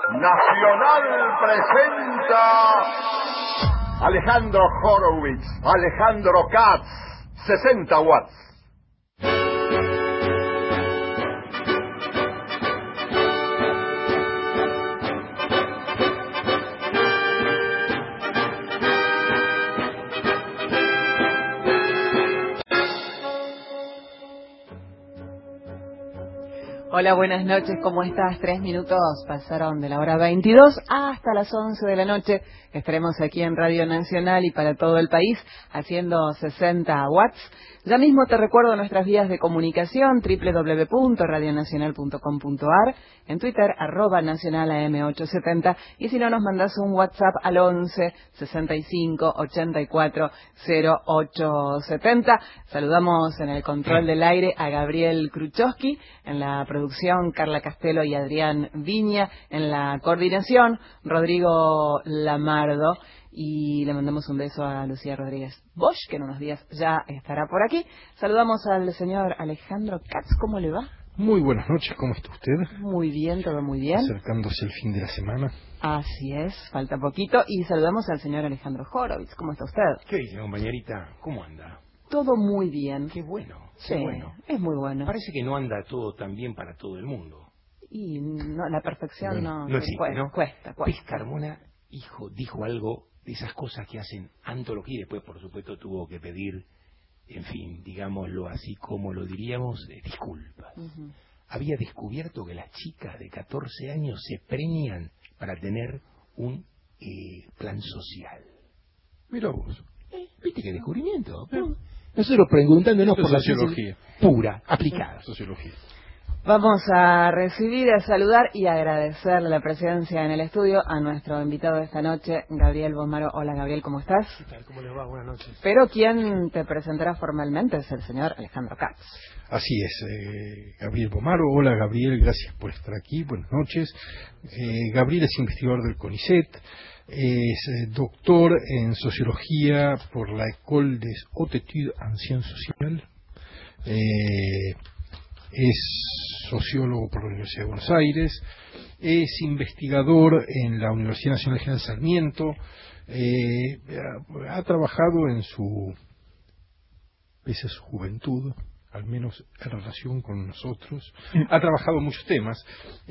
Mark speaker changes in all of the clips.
Speaker 1: Nacional presenta Alejandro Horowitz, Alejandro Katz, 60 watts.
Speaker 2: Hola, buenas noches, ¿cómo estás? 3 minutos pasaron de la hora 22 hasta las 11 de la noche. Estaremos aquí en Radio Nacional y para todo el país haciendo 60 watts. Ya mismo te recuerdo nuestras vías de comunicación, www.radionacional.com.ar, en Twitter, @nacionalam870, y si no, nos mandás un WhatsApp al 11 65 84 0870. Saludamos en el control del aire a Gabriel Kruchowski, en la producción Carla Castelo y Adrián Viña, en la coordinación Rodrigo Lamardo, y le mandamos un beso a Lucía Rodríguez Bosch, que en unos días ya estará por aquí. Saludamos al señor Alejandro Katz. ¿Cómo le va?
Speaker 3: Muy buenas noches, ¿cómo está usted?
Speaker 2: Muy bien, todo muy bien.
Speaker 3: Acercándose el fin de la semana.
Speaker 2: Así es, falta poquito. Y saludamos al señor Alejandro Horowitz. ¿Cómo está usted?
Speaker 4: ¿Qué dice, compañerita? ¿Cómo anda?
Speaker 2: Todo muy bien.
Speaker 4: Qué bueno,
Speaker 2: sí,
Speaker 4: qué bueno.
Speaker 2: Es muy bueno.
Speaker 4: Parece que no anda todo tan bien para todo el mundo.
Speaker 2: Y no, la perfección no
Speaker 4: existe,
Speaker 2: cuesta,
Speaker 4: ¿no?
Speaker 2: cuesta.
Speaker 4: Pez Carmona, dijo algo de esas cosas que hacen antología y después, por supuesto, tuvo que pedir, en fin, digámoslo así como lo diríamos, disculpas. Había descubierto que las chicas de 14 años se premian para tener un plan social. Mira vos, ¿viste qué descubrimiento? Nosotros preguntándonos por la sociología pura, aplicada.
Speaker 3: Sociología.
Speaker 2: Vamos a recibir, a saludar y agradecerle la presencia en el estudio a nuestro invitado de esta noche, Gabriel Bomaro. Hola, Gabriel, ¿cómo estás?
Speaker 5: ¿Qué tal? ¿Cómo les va? Buenas noches.
Speaker 2: Pero quien te presentará formalmente es el señor Alejandro Katz.
Speaker 3: Así es, Gabriel Bomaro. Hola, Gabriel, gracias por estar aquí, buenas noches. Gabriel es investigador del CONICET, es doctor en Sociología por la École des Hautes Études en Sciences Sociales. Es sociólogo por la Universidad de Buenos Aires, es investigador en la Universidad Nacional General Sarmiento, ha trabajado pese a su juventud, al menos en relación con nosotros, ha trabajado en muchos temas,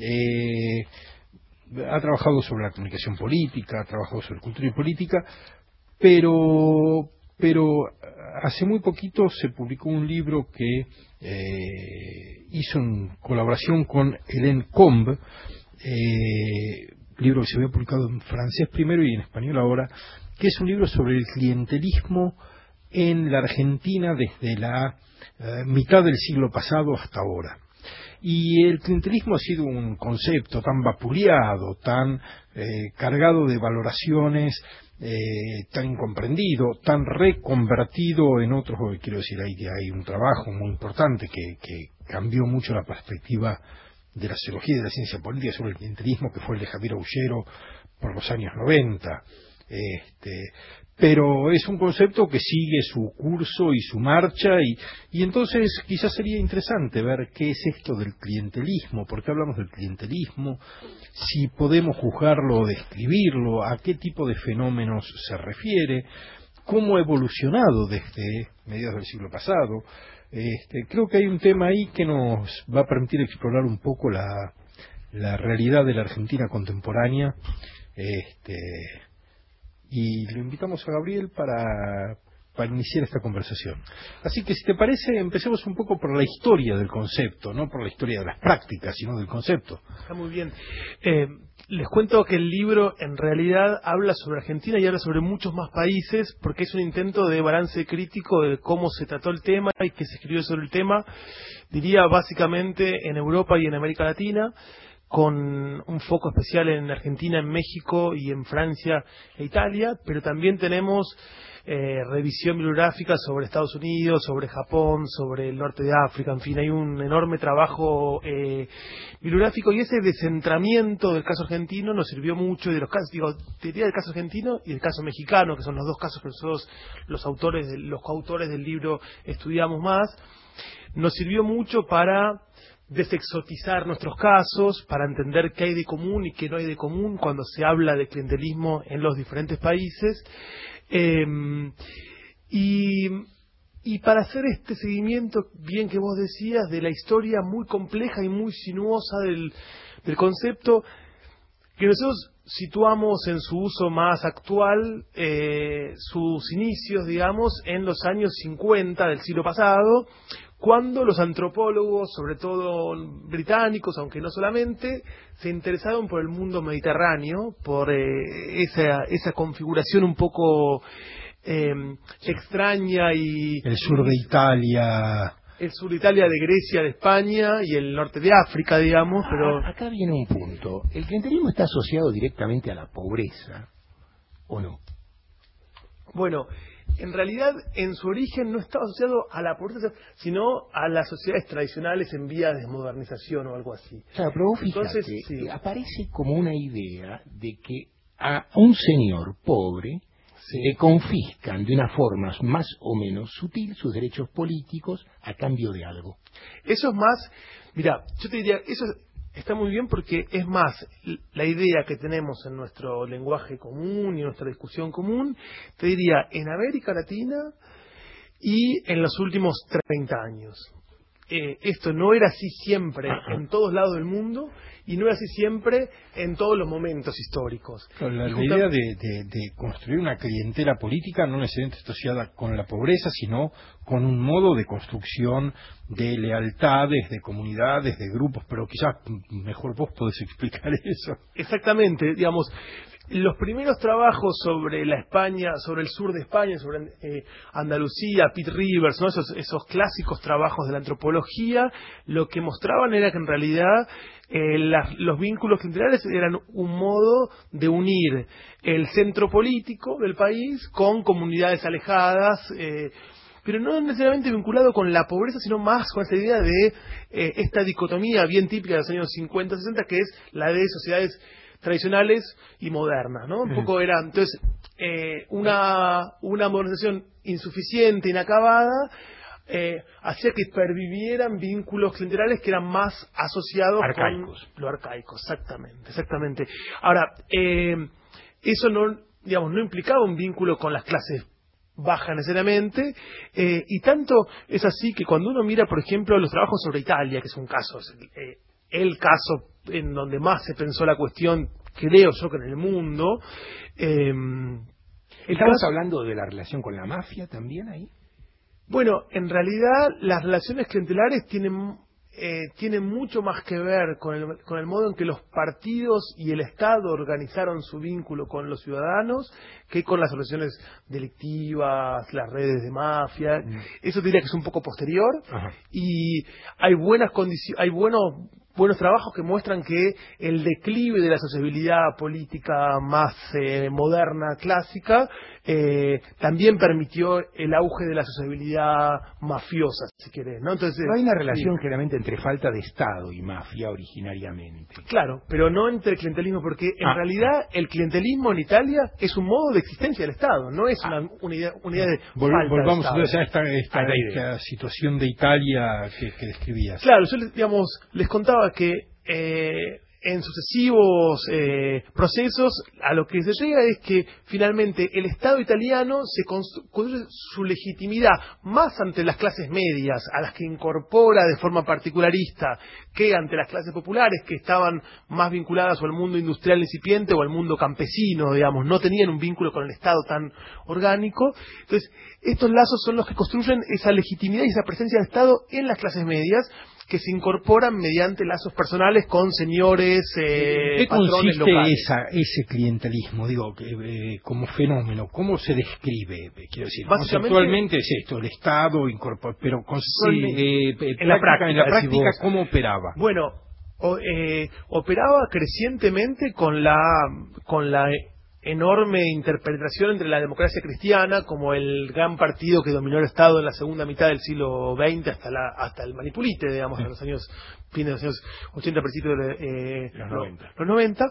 Speaker 3: ha trabajado sobre la comunicación política, ha trabajado sobre cultura y política, pero hace muy poquito se publicó un libro que hizo en colaboración con Hélène Combe, libro que se había publicado en francés primero y en español ahora, que es un libro sobre el clientelismo en la Argentina desde la mitad del siglo pasado hasta ahora. Y el clientelismo ha sido un concepto tan vapuleado, tan cargado de valoraciones, tan incomprendido, tan reconvertido en otros. Quiero decir, hay un trabajo muy importante que cambió mucho la perspectiva de la sociología y de la ciencia política sobre el clientelismo, que fue el de Javier Aullero por los años 90. Pero es un concepto que sigue su curso y su marcha, y entonces quizás sería interesante ver qué es esto del clientelismo, por qué hablamos del clientelismo, si podemos juzgarlo o describirlo, a qué tipo de fenómenos se refiere, cómo ha evolucionado desde mediados del siglo pasado. Creo que hay un tema ahí que nos va a permitir explorar un poco la realidad de la Argentina contemporánea, y lo invitamos a Gabriel para iniciar esta conversación. Así que, si te parece, empecemos un poco por la historia del concepto, no por la historia de las prácticas, sino del concepto.
Speaker 5: Está muy bien. Les cuento que el libro en realidad habla sobre Argentina y habla sobre muchos más países, porque es un intento de balance crítico de cómo se trató el tema y qué se escribió sobre el tema, diría básicamente en Europa y en América Latina, con un foco especial en Argentina, en México y en Francia e Italia, pero también tenemos revisión bibliográfica sobre Estados Unidos, sobre Japón, sobre el norte de África, en fin, hay un enorme trabajo bibliográfico, y ese descentramiento del caso argentino nos sirvió mucho, y de los casos, diría del caso argentino y del caso mexicano, que son los dos casos que nosotros, los coautores del libro, estudiamos más, nos sirvió mucho para desexotizar nuestros casos para entender qué hay de común y qué no hay de común cuando se habla de clientelismo en los diferentes países. Y para hacer este seguimiento, bien que vos decías, de la historia muy compleja y muy sinuosa del concepto, que nosotros situamos en su uso más actual, sus inicios, digamos, en los años 50 del siglo pasado, cuando los antropólogos, sobre todo británicos, aunque no solamente, se interesaron por el mundo mediterráneo, por esa configuración un poco extraña y...
Speaker 3: El sur de Italia...
Speaker 5: El sur de Italia, de Grecia, de España y el norte de África, digamos, pero...
Speaker 4: Acá viene un punto. ¿El clientelismo está asociado directamente a la pobreza o no?
Speaker 5: Bueno, en realidad, en su origen no estaba asociado a la pobreza, sino a las sociedades tradicionales en vías de modernización o algo así.
Speaker 4: Claro, pero vos fíjate,
Speaker 5: entonces, sí,
Speaker 4: aparece como una idea de que a un señor pobre le confiscan de una forma más o menos sutil sus derechos políticos a cambio de algo.
Speaker 5: Eso es más, mira, yo te diría, eso está muy bien porque es más la idea que tenemos en nuestro lenguaje común y en nuestra discusión común, te diría, en América Latina y en los últimos 30 años. Esto no era así siempre en todos lados del mundo y no era así siempre en todos los momentos históricos.
Speaker 3: La idea de construir una clientela política no necesariamente asociada con la pobreza, sino con un modo de construcción de lealtades, de comunidades, de grupos, pero quizás mejor vos podés explicar eso.
Speaker 5: Exactamente, digamos, los primeros trabajos sobre la España, sobre el sur de España, sobre Andalucía, Pitt Rivers, ¿no? esos clásicos trabajos de la antropología, lo que mostraban era que en realidad los vínculos clientelares eran un modo de unir el centro político del país con comunidades alejadas, pero no necesariamente vinculado con la pobreza, sino más con esa idea de esta dicotomía bien típica de los años 50, 60, que es la de sociedades tradicionales y modernas, ¿no? Un poco era, entonces, una modernización insuficiente, inacabada, hacía que pervivieran vínculos clientelares que eran más asociados
Speaker 4: arcaicos.
Speaker 5: Con lo arcaico, exactamente. Ahora, eso no implicaba un vínculo con las clases bajas necesariamente, y tanto es así que cuando uno mira, por ejemplo, los trabajos sobre Italia, que es un caso, el caso en donde más se pensó la cuestión, creo yo que en el mundo.
Speaker 4: ¿Estamos hablando de la relación con la mafia también ahí?
Speaker 5: Bueno, en realidad las relaciones clientelares tienen mucho más que ver con el modo en que los partidos y el Estado organizaron su vínculo con los ciudadanos que con las relaciones delictivas, las redes de mafia. Eso diría que es un poco posterior. Ajá. Y hay buenos trabajos que muestran que el declive de la sociabilidad política más moderna, clásica, también permitió el auge de la sociabilidad mafiosa, si querés, ¿no? Entonces,
Speaker 4: no hay una relación generalmente entre falta de Estado y mafia originariamente.
Speaker 5: Claro, pero no entre clientelismo, porque en realidad el clientelismo en Italia es un modo de existencia del Estado, no es una idea de
Speaker 3: Volvamos entonces a esta situación de Italia que describías.
Speaker 5: Claro, yo les contaba que en sucesivos procesos a lo que se llega es que finalmente el Estado italiano se construye su legitimidad más ante las clases medias, a las que incorpora de forma particularista, que ante las clases populares que estaban más vinculadas o al mundo industrial incipiente o al mundo campesino, digamos, no tenían un vínculo con el Estado tan orgánico. Entonces, estos lazos son los que construyen esa legitimidad y esa presencia del Estado en las clases medias, que se incorporan mediante lazos personales con señores, patrones locales.
Speaker 3: ¿Qué consiste ese clientelismo, como fenómeno? ¿Cómo se describe? Quiero decir, conceptualmente es esto, el Estado incorpora, pero en la práctica, ¿cómo operaba?
Speaker 5: Bueno, operaba crecientemente con la enorme interpretación entre la democracia cristiana como el gran partido que dominó el Estado en la segunda mitad del siglo XX hasta el Manipulite, digamos, en los años fines de los años 80, principios de los 90.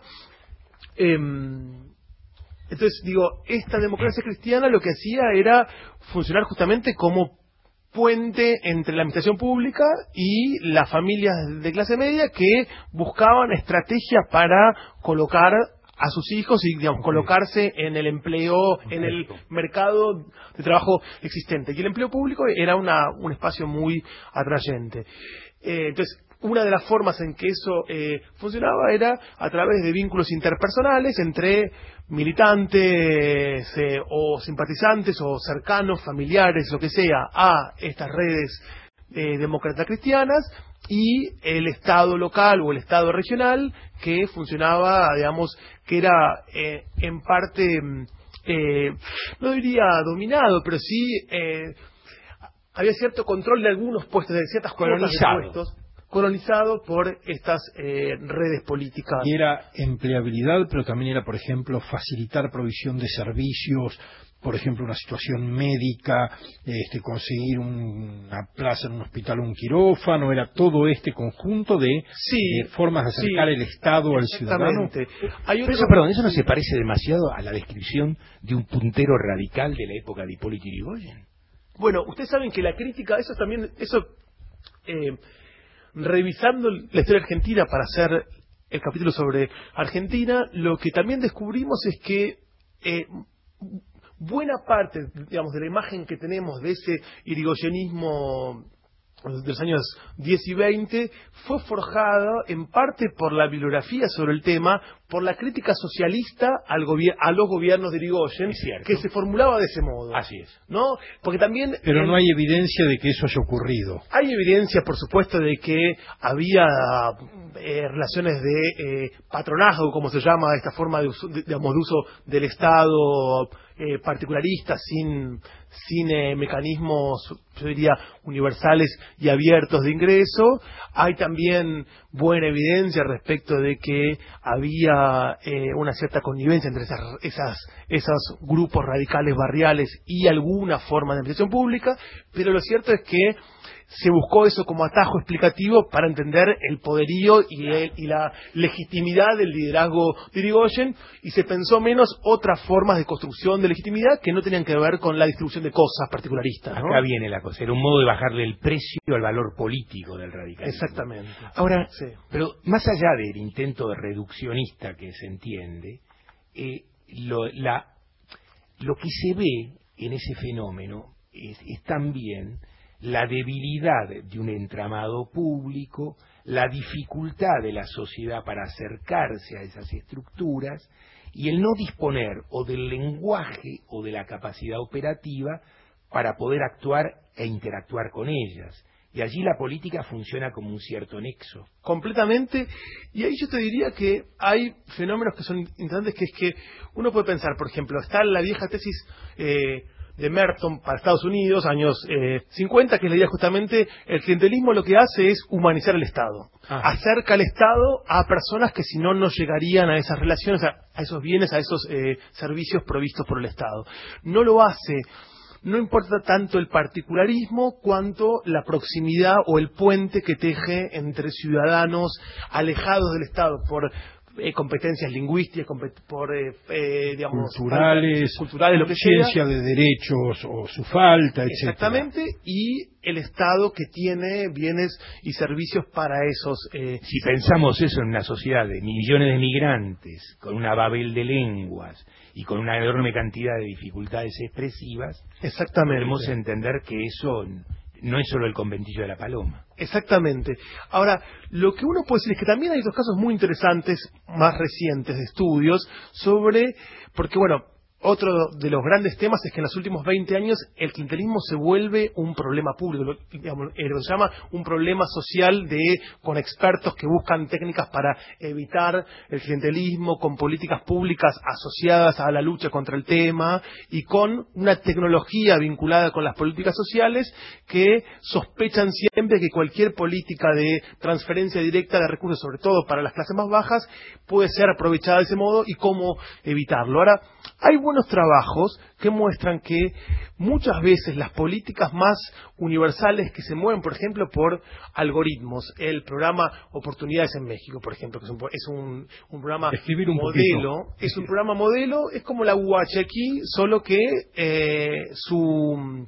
Speaker 5: Entonces, esta democracia cristiana lo que hacía era funcionar justamente como puente entre la administración pública y las familias de clase media que buscaban estrategias para colocar a sus hijos y, digamos, colocarse en el empleo, en el mercado de trabajo existente. Y el empleo público era un espacio muy atrayente. Entonces, una de las formas en que eso funcionaba era a través de vínculos interpersonales entre militantes o simpatizantes o cercanos, familiares, lo que sea, a estas redes demócratas cristianas y el Estado local o el Estado regional que funcionaba, digamos, que era en parte, no diría dominado, pero sí había cierto control de algunos puestos, de ciertas cuotas de puestos, colonizado por estas redes políticas.
Speaker 3: Y era empleabilidad, pero también era, por ejemplo, facilitar provisión de servicios, por ejemplo, una situación médica, conseguir una plaza en un hospital o un quirófano, era todo este conjunto de formas de acercar el Estado al ciudadano.
Speaker 4: Pero eso no se parece demasiado a la descripción de un puntero radical de la época de Hipólito Yrigoyen.
Speaker 5: Bueno, ustedes saben que la crítica, revisando la historia argentina para hacer el capítulo sobre Argentina, lo que también descubrimos es que buena parte, digamos, de la imagen que tenemos de ese irigoyenismo de los años 10 y 20 fue forjada en parte por la bibliografía sobre el tema, por la crítica socialista a los gobiernos de Irigoyen, que se formulaba de ese modo.
Speaker 4: Así es.
Speaker 5: ¿No? Porque también...
Speaker 3: Pero no hay evidencia de que eso haya ocurrido.
Speaker 5: Hay evidencia, por supuesto, de que había relaciones de patronazgo, como se llama, esta forma de uso del Estado particularista, sin mecanismos, yo diría, universales y abiertos de ingreso. Hay también buena evidencia respecto de que había una cierta connivencia entre esos grupos radicales barriales y alguna forma de administración pública, pero lo cierto es que se buscó eso como atajo explicativo para entender el poderío y la legitimidad del liderazgo de Irigoyen, y se pensó menos otras formas de construcción de legitimidad que no tenían que ver con la distribución de cosas particularistas, ¿no?
Speaker 4: Acá viene la cosa, era un modo de bajarle el precio al valor político del radicalismo.
Speaker 5: Exactamente.
Speaker 4: Ahora, pero más allá del intento reduccionista que se entiende, lo que se ve en ese fenómeno es también la debilidad de un entramado público, la dificultad de la sociedad para acercarse a esas estructuras y el no disponer o del lenguaje o de la capacidad operativa para poder actuar e interactuar con ellas. Y allí la política funciona como un cierto nexo.
Speaker 5: Completamente. Y ahí yo te diría que hay fenómenos que son interesantes, que es que uno puede pensar, por ejemplo, está la vieja tesis de Merton para Estados Unidos, años 50, que es la idea justamente, el clientelismo lo que hace es humanizar el Estado. Acerca al Estado a personas que si no, no llegarían a esas relaciones, a esos bienes, a esos servicios provistos por el Estado. No lo hace. No importa tanto el particularismo cuanto la proximidad o el puente que teje entre ciudadanos alejados del Estado por competencias lingüísticas, por digamos
Speaker 3: culturales,
Speaker 5: lo que
Speaker 3: ciencia de derechos o su falta, etc.
Speaker 5: Exactamente, y el Estado que tiene bienes y servicios para esos.
Speaker 4: Si pensamos eso en una sociedad de millones de migrantes, con una babel de lenguas y con una enorme cantidad de dificultades expresivas,
Speaker 5: exactamente,
Speaker 4: podemos entender que eso no es solo el conventillo de la paloma.
Speaker 5: Exactamente. Ahora, lo que uno puede decir es que también hay otros casos muy interesantes, más recientes, de estudios sobre, porque bueno, otro de los grandes temas es que en los últimos 20 años el clientelismo se vuelve un problema público, lo que se llama un problema social con expertos que buscan técnicas para evitar el clientelismo, con políticas públicas asociadas a la lucha contra el tema y con una tecnología vinculada con las políticas sociales que sospechan siempre que cualquier política de transferencia directa de recursos, sobre todo para las clases más bajas, puede ser aprovechada de ese modo y cómo evitarlo. Ahora, hay buenos trabajos que muestran que muchas veces las políticas más universales que se mueven, por ejemplo, por algoritmos, el programa Oportunidades en México, por ejemplo, que es un programa modelo, es un programa modelo, es como la UH aquí, solo que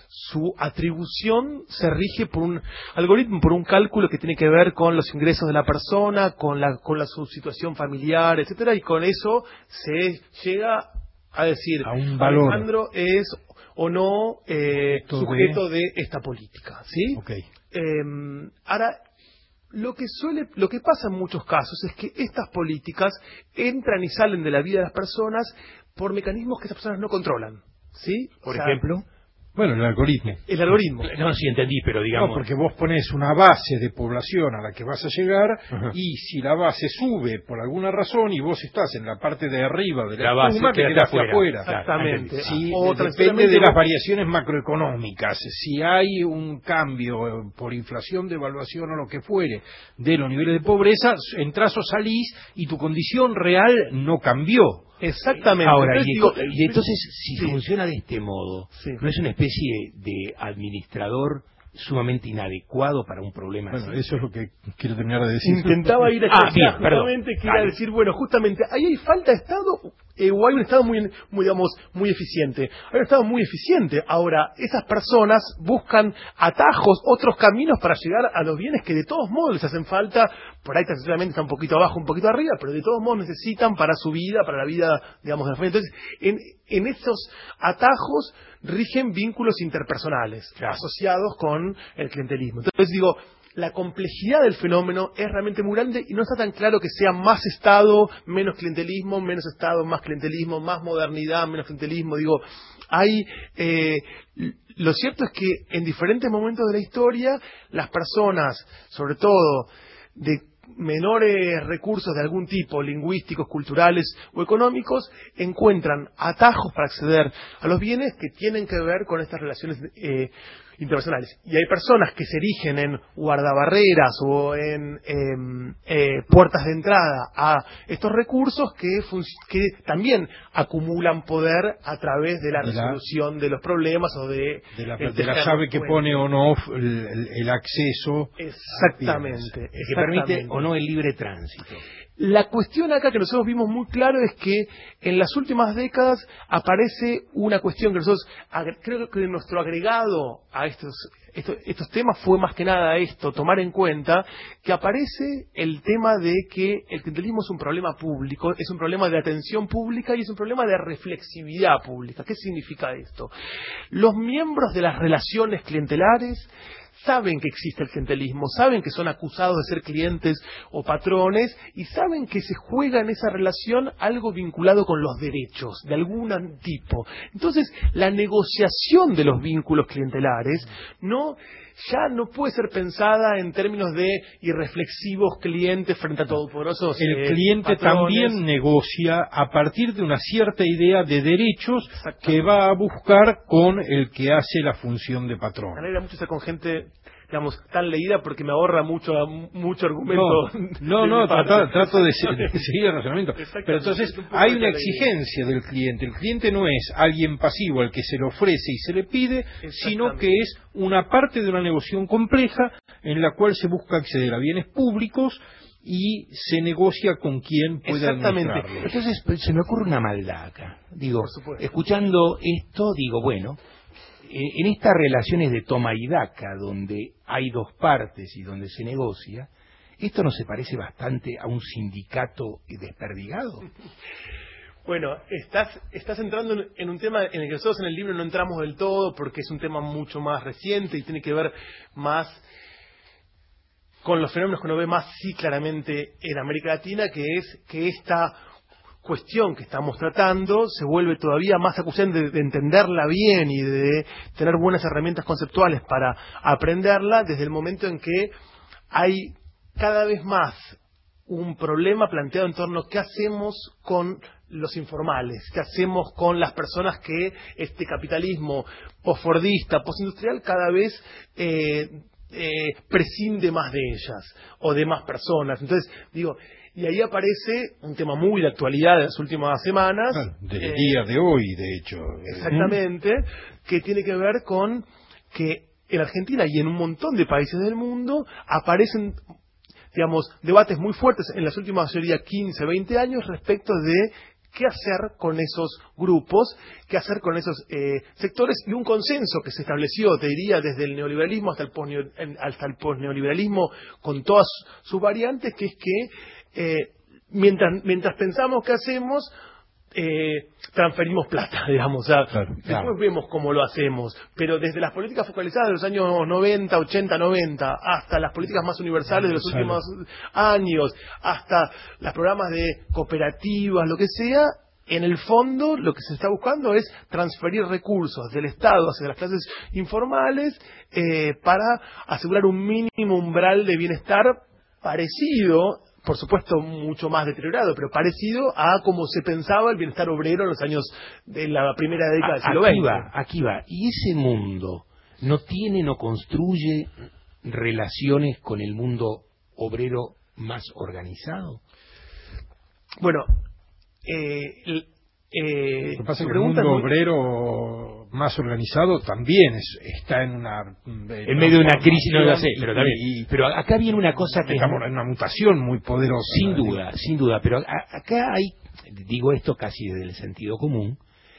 Speaker 5: su atribución se rige por un algoritmo, por un cálculo que tiene que ver con los ingresos de la persona, con su situación familiar, etcétera, y con eso se llega a decir,
Speaker 3: a un valor.
Speaker 5: Alejandro es o no sujeto de esta política, ¿sí?
Speaker 3: Okay.
Speaker 5: Ahora, lo que pasa en muchos casos es que estas políticas entran y salen de la vida de las personas por mecanismos que esas personas no controlan, ¿sí?
Speaker 4: Por ejemplo,
Speaker 3: bueno, el algoritmo.
Speaker 5: El algoritmo.
Speaker 4: No, sí entendí, pero digamos...
Speaker 3: No, porque vos pones una base de población a la que vas a llegar,
Speaker 4: Ajá.
Speaker 3: y si la base sube por alguna razón y vos estás en la parte de arriba de la
Speaker 4: base
Speaker 3: espuma, te
Speaker 4: quedaste
Speaker 3: quedaste
Speaker 4: afuera.
Speaker 3: afuera.
Speaker 5: Exactamente.
Speaker 3: Sí,
Speaker 5: O
Speaker 3: depende de las variaciones macroeconómicas. Si hay un cambio por inflación, devaluación o lo que fuere de los niveles de pobreza, entras o salís y tu condición real no cambió.
Speaker 5: Exactamente.
Speaker 4: Ahora,
Speaker 5: Entonces,
Speaker 4: y entonces, si
Speaker 5: sí.
Speaker 4: funciona de este modo,
Speaker 5: Sí.
Speaker 4: ¿no es una especie de administrador sumamente inadecuado para un problema
Speaker 3: Bueno,
Speaker 4: así?
Speaker 3: eso es lo que quiero terminar de decir.
Speaker 5: Intentaba ir a
Speaker 4: bien, perdón.
Speaker 5: justamente que iba a
Speaker 4: Dale.
Speaker 5: decir, bueno, justamente ahí hay falta de Estado o hay un Estado muy eficiente. Hay un Estado muy eficiente. Ahora, esas personas buscan atajos, otros caminos para llegar a los bienes que de todos modos les hacen falta. Por ahí transitoriamente está un poquito abajo, un poquito arriba, pero de todos modos necesitan para su vida, para la vida, digamos, de la familia. Entonces, en esos atajos rigen vínculos interpersonales asociados con el clientelismo. Entonces digo, la complejidad del fenómeno es realmente muy grande y no está tan claro que sea más Estado, menos clientelismo, menos Estado, más clientelismo, más modernidad, menos clientelismo. Digo, lo cierto es que en diferentes momentos de la historia, las personas, sobre todo de menores recursos de algún tipo, lingüísticos, culturales o económicos, encuentran atajos para acceder a los bienes que tienen que ver con estas relaciones interpersonales. Y hay personas que se erigen en guardabarreras o en puertas de entrada a estos recursos que también acumulan poder a través de la resolución de los problemas o de
Speaker 3: la llave que pone on off el acceso.
Speaker 5: Exactamente.
Speaker 4: Que permite o no el libre tránsito.
Speaker 5: La cuestión acá que nosotros vimos muy claro es que en las últimas décadas aparece una cuestión que nosotros, creo que nuestro agregado a estos temas fue más que nada esto, tomar en cuenta que aparece el tema de que el clientelismo es un problema público, es un problema de atención pública y es un problema de reflexividad pública. ¿Qué significa esto? Los miembros de las relaciones clientelares saben que existe el clientelismo, saben que son acusados de ser clientes o patrones y saben que se juega en esa relación algo vinculado con los derechos de algún tipo. Entonces, la negociación de los vínculos clientelares ya no puede ser pensada en términos de irreflexivos clientes frente a todopoderosos
Speaker 3: el cliente
Speaker 5: patrones.
Speaker 3: También negocia a partir de una cierta idea de derechos que va a buscar con el que hace la función de patrón.
Speaker 5: Me alegra mucho estar con gente, digamos, tan leída porque me ahorra mucho argumento.
Speaker 3: Trato de seguir el razonamiento. Pero entonces hay una exigencia del cliente. El cliente no es alguien pasivo al que se le ofrece y se le pide, sino que es una parte de una negociación compleja en la cual se busca acceder a bienes públicos y se negocia con quien pueda administrarlos.
Speaker 4: Entonces se me ocurre una maldad acá. Digo, escuchando esto, digo, bueno, en estas relaciones de toma y daca, donde hay dos partes y donde se negocia, ¿esto no se parece bastante a un sindicato desperdigado?
Speaker 5: Bueno, estás entrando en un tema en el que nosotros en el libro no entramos del todo porque es un tema mucho más reciente y tiene que ver más con los fenómenos que uno ve más claramente en América Latina, que es que esta cuestión que estamos tratando se vuelve todavía más acuciante de entenderla bien y de tener buenas herramientas conceptuales para aprenderla desde el momento en que hay cada vez más un problema planteado en torno a qué hacemos con los informales, qué hacemos con las personas que este capitalismo posfordista, postindustrial cada vez prescinde más de ellas o de más personas. Entonces, digo, y ahí aparece un tema muy de actualidad de las últimas semanas.
Speaker 3: Del día de hoy, de hecho.
Speaker 5: Exactamente, que tiene que ver con que en Argentina y en un montón de países del mundo aparecen, digamos, debates muy fuertes en las últimas, yo diría, 15, 20 años respecto de qué hacer con esos grupos, qué hacer con esos sectores, y un consenso que se estableció, te diría, desde el neoliberalismo hasta el posneoliberalismo, con todas sus variantes, que es que mientras pensamos qué hacemos, transferimos plata, digamos, o sea, después vemos cómo lo hacemos, pero desde las políticas focalizadas de los años 90, 80, 90, hasta las políticas más universales de los últimos años, hasta los programas de cooperativas, lo que sea, en el fondo lo que se está buscando es transferir recursos del Estado hacia las clases informales para asegurar un mínimo umbral de bienestar parecido, por supuesto mucho más deteriorado, pero parecido a como se pensaba el bienestar obrero en los años de la primera década del siglo XX.
Speaker 4: Aquí va. ¿Y ese mundo no construye relaciones con el mundo obrero más organizado?
Speaker 3: Bueno, lo que pasa es que el mundo obrero más organizado también está en
Speaker 4: medio de una crisis, no lo sé, pero también. Pero acá viene una cosa que
Speaker 3: estamos en una mutación muy poderosa.
Speaker 4: Sin duda, pero acá hay, digo esto casi desde el sentido común,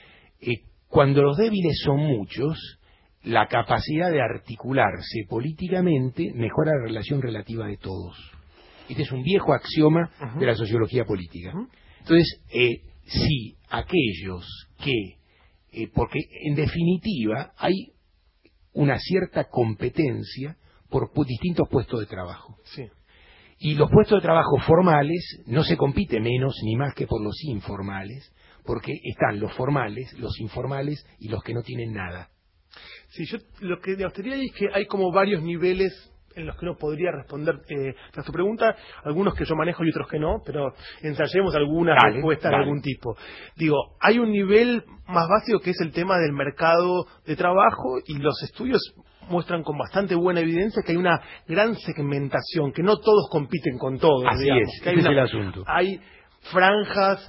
Speaker 4: cuando los débiles son muchos, la capacidad de articularse políticamente mejora la relación relativa de todos. Este es un viejo axioma de la sociología política. Entonces, si aquellos que, porque en definitiva hay una cierta competencia por distintos puestos de trabajo.
Speaker 5: Sí.
Speaker 4: Y los puestos de trabajo formales no se compite menos ni más que por los informales, porque están los formales, los informales y los que no tienen nada.
Speaker 5: Sí, yo lo que te diría es que hay como varios niveles en los que uno podría responder a tu pregunta, algunos que yo manejo y otros que no, pero ensayemos alguna respuesta de algún tipo. Digo, hay un nivel más básico que es el tema del mercado de trabajo, y los estudios muestran con bastante buena evidencia que hay una gran segmentación, que no todos compiten con todos.
Speaker 4: Así
Speaker 5: digamos,
Speaker 4: es,
Speaker 5: que hay
Speaker 4: ese es el asunto.
Speaker 5: Hay franjas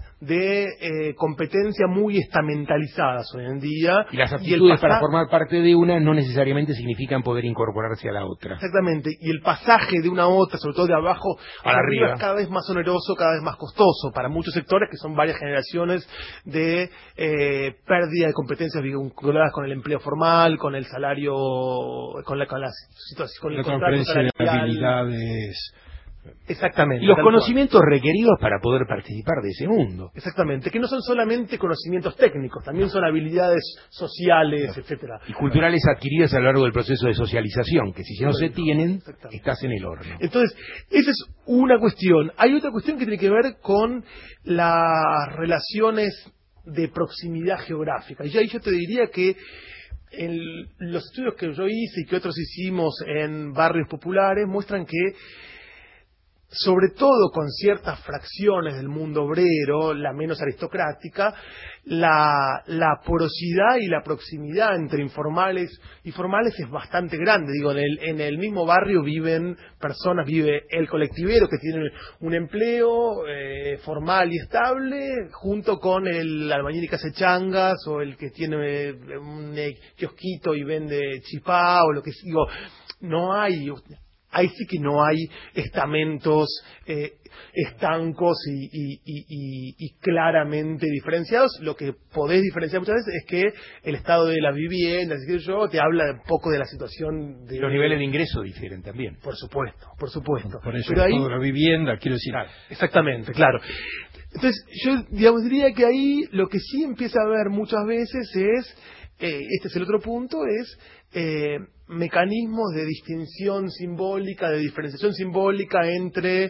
Speaker 5: de competencia muy estamentalizadas hoy en día.
Speaker 4: Y las aptitudes para formar parte de una no necesariamente significan poder incorporarse a la otra.
Speaker 5: Exactamente, y el pasaje de una a otra, sobre todo de abajo a arriba, es cada vez más oneroso, cada vez más costoso para muchos sectores, que son varias generaciones de pérdida de competencias vinculadas con el empleo formal, con el salario, con la situación, con el contrato salarial,
Speaker 3: de habilidades.
Speaker 5: Exactamente.
Speaker 4: Y los conocimientos requeridos para poder participar de ese mundo.
Speaker 5: Exactamente, que no son solamente conocimientos técnicos, también son habilidades sociales, etcétera.
Speaker 4: Y culturales adquiridas a lo largo del proceso de socialización, que si no se tienen, estás en el horno.
Speaker 5: Entonces, esa es una cuestión. Hay otra cuestión que tiene que ver con las relaciones de proximidad geográfica. Y ahí yo te diría que los estudios que yo hice y que otros hicimos en barrios populares muestran que, sobre todo con ciertas fracciones del mundo obrero, la menos aristocrática, la porosidad y la proximidad entre informales y formales es bastante grande. Digo, en el mismo barrio viven personas, vive el colectivero que tiene un empleo formal y estable, junto con el albañil que hace changas, o el que tiene un kiosquito y vende chipá, o lo que digo, no hay... Ahí sí que no hay estamentos estancos y claramente diferenciados. Lo que podés diferenciar muchas veces es que el estado de las viviendas, te habla un poco de la situación de...
Speaker 4: Los niveles de ingreso difieren también.
Speaker 5: Por supuesto.
Speaker 3: Por eso
Speaker 5: pero ahí,
Speaker 3: toda la vivienda, quiero decir...
Speaker 5: Exactamente, claro. Entonces, yo diría que ahí lo que sí empieza a haber muchas veces es, este es el otro punto, es... mecanismos de distinción simbólica, de diferenciación simbólica entre...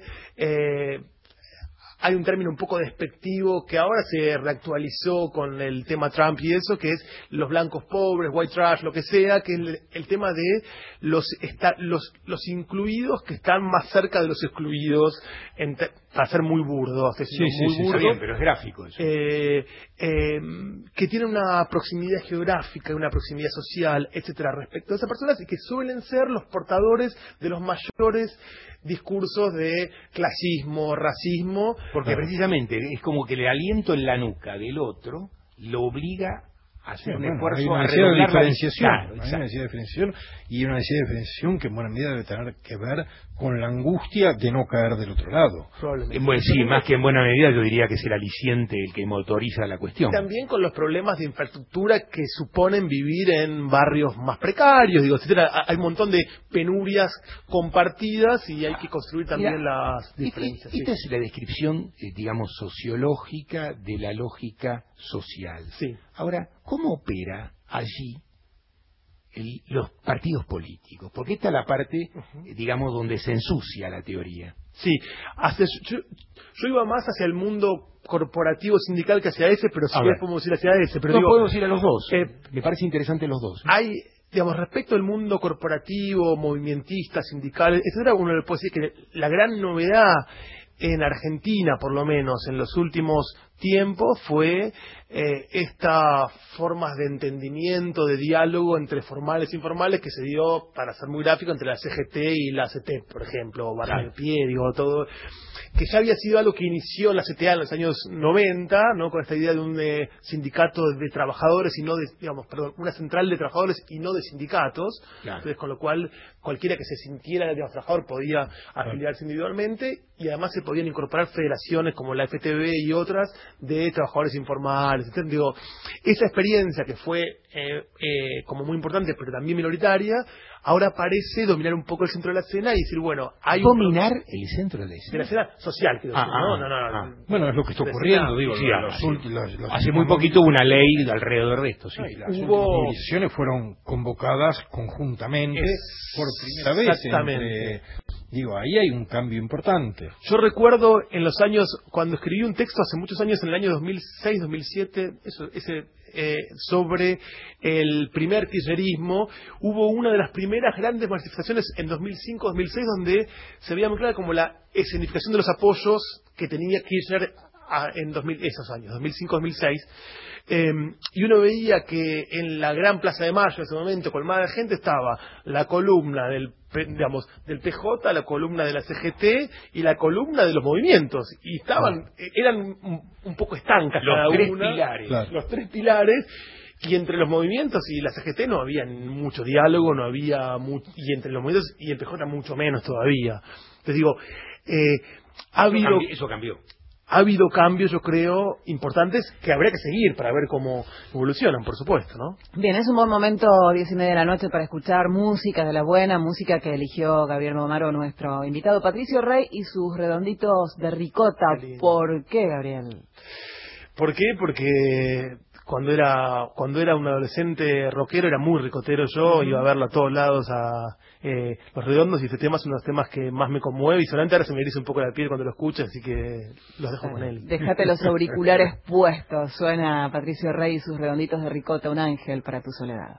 Speaker 5: hay un término un poco despectivo que ahora se reactualizó con el tema Trump y eso, que es los blancos pobres, white trash, lo que sea, que es el tema de los incluidos que están más cerca de los excluidos, para ser muy burdo, burdo,
Speaker 4: está bien, pero es gráfico eso.
Speaker 5: Que tienen una proximidad geográfica, una proximidad social, etcétera, respecto a esas personas, y que suelen ser los portadores de los mayores discursos de clasismo, racismo.
Speaker 4: Porque precisamente es como que el aliento en la nuca del otro lo obliga hacer un
Speaker 3: Bueno,
Speaker 4: esfuerzo
Speaker 3: hay una
Speaker 4: a
Speaker 3: necesidad de
Speaker 4: redoblar la
Speaker 3: diferenciación,
Speaker 4: claro,
Speaker 3: hay una
Speaker 4: exacto.
Speaker 3: necesidad de diferenciación y una necesidad de diferenciación que en buena medida debe tener que ver con la angustia de no caer del otro lado.
Speaker 5: Probablemente.
Speaker 4: Sí, más que en buena medida yo diría que es el aliciente el que motoriza la cuestión.
Speaker 5: También con los problemas de infraestructura que suponen vivir en barrios más precarios, digo, etcétera. Hay un montón de penurias compartidas y hay que construir también
Speaker 4: Mira,
Speaker 5: las diferencias.
Speaker 4: Esta es la descripción, digamos, sociológica de la lógica social.
Speaker 5: Sí.
Speaker 4: Ahora, ¿cómo opera allí los partidos políticos? Porque esta es la parte, digamos, donde se ensucia la teoría.
Speaker 5: Sí, yo iba más hacia el mundo corporativo sindical que hacia ese, pero si querés podemos ir hacia ese. Pero
Speaker 4: no
Speaker 5: digo,
Speaker 4: podemos ir a los dos. Me parece interesante los dos.
Speaker 5: Hay, digamos, respecto al mundo corporativo, movimentista, sindical, etcétera, uno le puede decir que la gran novedad en Argentina, por lo menos en los últimos tiempos, fue estas formas de entendimiento, de diálogo entre formales e informales que se dio, para ser muy gráfico, entre la CGT y la CETEP, por ejemplo, Barra del Pie, digo, todo, que ya había sido algo que inició la CTA en los años 90, ¿no? Con esta idea de un sindicato de trabajadores y no de, digamos, perdón, una central de trabajadores y no de sindicatos. Claro. Entonces, con lo cual, cualquiera que se sintiera, digamos, trabajador podía afiliarse individualmente y además se podían incorporar federaciones como la FTB y otras de trabajadores informales, etc. Digo, esa experiencia que fue como muy importante, pero también minoritaria, ahora parece dominar un poco el centro de la escena y decir, bueno, hay
Speaker 4: dominar el centro de la escena.
Speaker 5: De la escena social, quiero decir, ¿no?
Speaker 3: Bueno, es lo que está ocurriendo, digo.
Speaker 4: Sí, hace muy poquito hubo una ley alrededor de esto, sí.
Speaker 3: Las últimas movilizaciones fueron convocadas conjuntamente por primera vez.
Speaker 5: Exactamente.
Speaker 3: Digo, ahí hay un cambio importante.
Speaker 5: Yo recuerdo en los años, cuando escribí un texto hace muchos años, en el año 2006, 2007, sobre el primer kirchnerismo, hubo una de las primeras grandes manifestaciones en 2005, 2006, donde se veía muy clara como la escenificación de los apoyos que tenía Kirchner en esos años, 2005, 2006. Y uno veía que en la gran Plaza de Mayo, en ese momento, colmada de gente, estaba la columna del PJ, la columna de la CGT y la columna de los movimientos. Y eran un poco estancas cada una. Los tres pilares. Y entre los movimientos y la CGT no había mucho diálogo, y entre los movimientos y el PJ mucho menos todavía. Entonces digo,
Speaker 4: eso cambió.
Speaker 5: Ha habido cambios, yo creo, importantes que habría que seguir para ver cómo evolucionan, por supuesto, ¿no?
Speaker 2: Bien, es un buen momento, 10:30 de la noche, para escuchar música de la buena, música que eligió Gabriel Momaro, nuestro invitado, Patricio Rey, y sus redonditos de ricota. ¿Por qué, Gabriel?
Speaker 5: ¿Por qué? Porque cuando era un adolescente rockero era muy ricotero yo, iba a verlo a todos lados a Los Redondos, y este tema es uno de los temas que más me conmueve y solamente ahora se me eriza un poco la piel cuando lo escucho, así que los dejo con él.
Speaker 2: Déjate los auriculares puestos, suena Patricio Rey y sus redonditos de ricota, un ángel para tu soledad.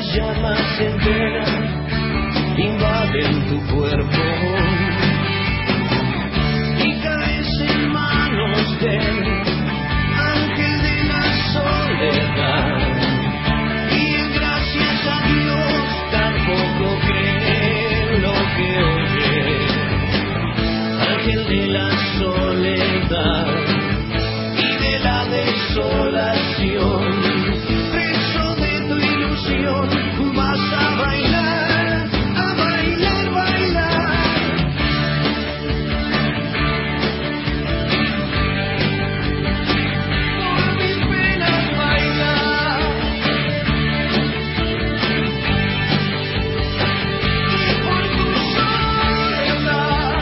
Speaker 6: las llamas enteras invaden tu cuerpo y caes en manos del ángel de la soledad. Y gracias a Dios tampoco cree lo que oye, ángel de la soledad y de la desolación. Preso de tu ilusión vas a bailar, bailar. Por mis penas bailar. Y por tu soledad.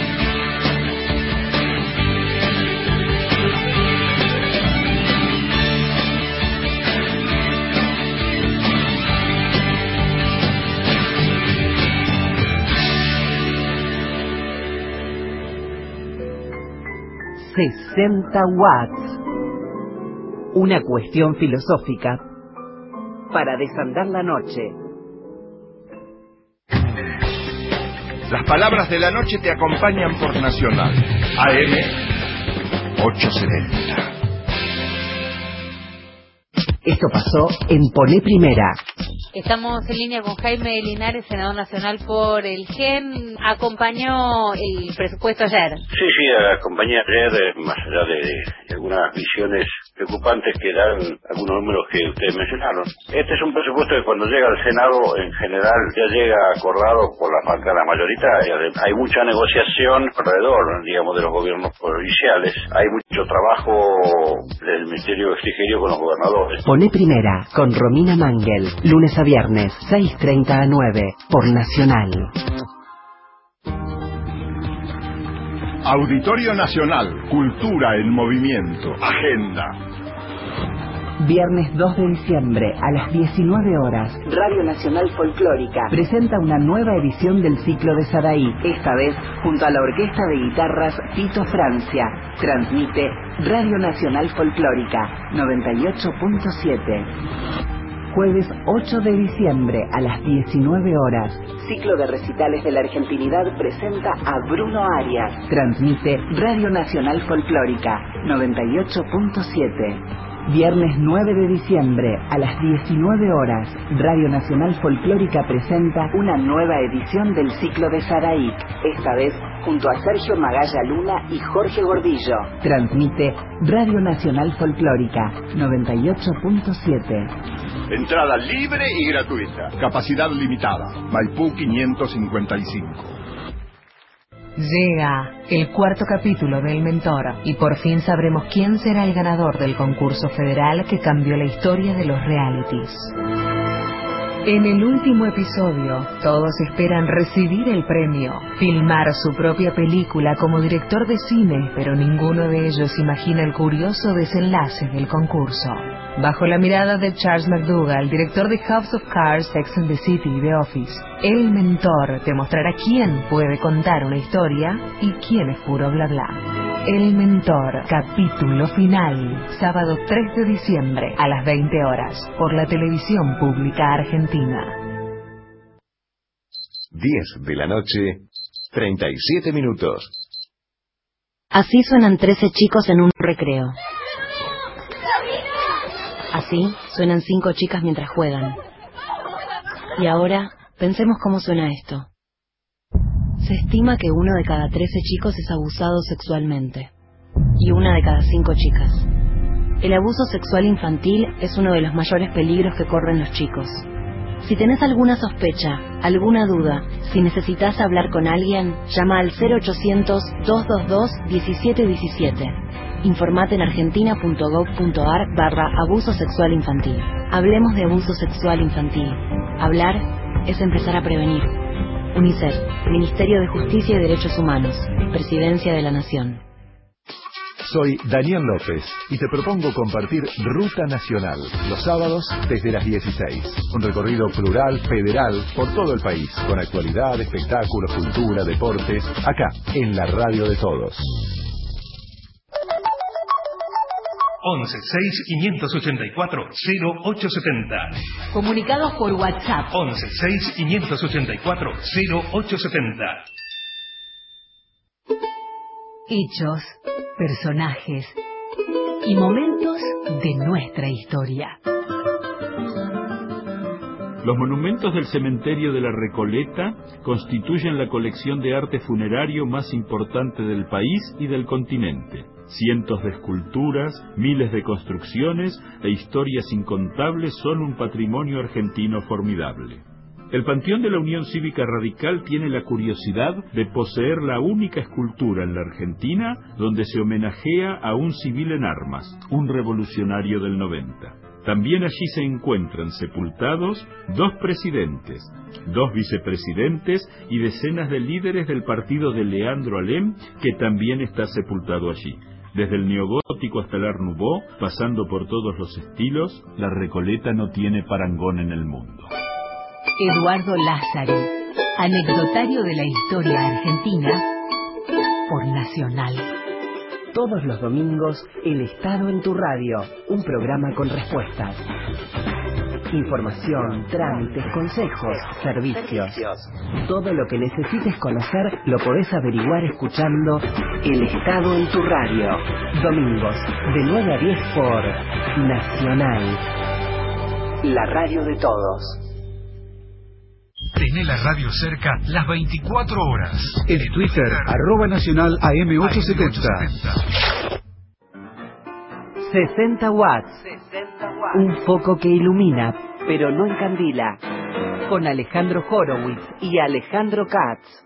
Speaker 7: 60 watts. Una cuestión filosófica para desandar la noche.
Speaker 1: Las palabras de la noche te acompañan por Nacional AM 870.
Speaker 7: Esto pasó en Poné Primera.
Speaker 8: Estamos en línea con Jaime Linares, senador nacional por el GEN. ¿Acompañó el presupuesto ayer?
Speaker 9: Sí, acompañé ayer, más allá de algunas visiones preocupantes que dan algunos números que ustedes mencionaron. Este es un presupuesto que cuando llega al Senado, en general, ya llega acordado por la bancada mayoritaria. Hay mucha negociación alrededor, digamos, de los gobiernos provinciales. Hay mucho trabajo del Ministerio de Extranjería con los gobernadores.
Speaker 7: Poné Primera, con Romina Mangel, lunes a viernes, 6:30 a 9, por Nacional.
Speaker 1: Auditorio Nacional, Cultura en Movimiento, Agenda.
Speaker 7: Viernes 2 de diciembre a las 19 horas, Radio Nacional Folclórica presenta una nueva edición del ciclo de Sadaí, esta vez junto a la Orquesta de Guitarras Tito Francia. Transmite Radio Nacional Folclórica 98.7. Jueves 8 de diciembre a las 19 horas, ciclo de recitales de la Argentinidad presenta a Bruno Arias. Transmite Radio Nacional Folclórica 98.7. Viernes 9 de diciembre a las 19 horas, Radio Nacional Folclórica presenta una nueva edición del ciclo de Sadaí, esta vez junto a Sergio Magalla Luna y Jorge Gordillo. Transmite Radio Nacional Folclórica 98.7.
Speaker 1: Entrada libre y gratuita. Capacidad limitada. Maipú 555.
Speaker 10: Llega el cuarto capítulo de El Mentor y por fin sabremos quién será el ganador del concurso federal que cambió la historia de los realities. En el último episodio, todos esperan recibir el premio, filmar su propia película como director de cine, pero ninguno de ellos imagina el curioso desenlace del concurso. Bajo la mirada de Charles McDougall, director de House of Cards, Sex and the City y The Office, El Mentor te mostrará quién puede contar una historia y quién es puro bla bla. El Mentor, capítulo final, sábado 3 de diciembre a las 20 horas, por la televisión pública argentina.
Speaker 11: 10 de la noche, 37 minutos.
Speaker 12: Así suenan 13 chicos en un recreo. Así suenan 5 chicas mientras juegan. Y ahora, pensemos cómo suena esto. Se estima que 1 de cada 13 chicos es abusado sexualmente. Y 1 de cada 5 chicas. El abuso sexual infantil es uno de los mayores peligros que corren los chicos. Si tenés alguna sospecha, alguna duda, si necesitas hablar con alguien, llama al 0800-222-1717. Informate en argentina.gov.ar/abuso sexual infantil. Hablemos de abuso sexual infantil. Hablar es empezar a prevenir. UNICEF, Ministerio de Justicia y Derechos Humanos, Presidencia de la Nación.
Speaker 11: Soy Daniel López y te propongo compartir Ruta Nacional los sábados desde las 16. Un recorrido plural, federal, por todo el país, con actualidad, espectáculos, cultura, deportes, acá, en la radio de todos.
Speaker 13: 11 6584 0870.
Speaker 10: Comunicados por WhatsApp.
Speaker 13: 11 6584 0870.
Speaker 10: Hechos, personajes y momentos de nuestra historia.
Speaker 14: Los monumentos del cementerio de la Recoleta constituyen la colección de arte funerario más importante del país y del continente. Cientos de esculturas, miles de construcciones e historias incontables son un patrimonio argentino formidable. El Panteón de la Unión Cívica Radical tiene la curiosidad de poseer la única escultura en la Argentina donde se homenajea a un civil en armas, un revolucionario del 90. También allí se encuentran sepultados 2 presidentes, 2 vicepresidentes y decenas de líderes del partido de Leandro Alem, que también está sepultado allí. Desde el neogótico hasta el Art Nouveau, pasando por todos los estilos, la Recoleta no tiene parangón en el mundo.
Speaker 10: Eduardo Lázari, anecdotario de la historia argentina, por Nacional.
Speaker 7: Todos los domingos, El Estado en tu Radio, un programa con respuestas. Información, trámites, consejos, servicios. Todo lo que necesites conocer lo podés averiguar escuchando El Estado en tu Radio. Domingos, de 9 a 10 por Nacional. La radio de todos.
Speaker 15: Tené la radio cerca las 24 horas.
Speaker 16: En Twitter, @Nacional AM870.
Speaker 7: 60 watts. Un foco que ilumina, pero no encandila. Con Alejandro Horowitz y Alejandro Katz.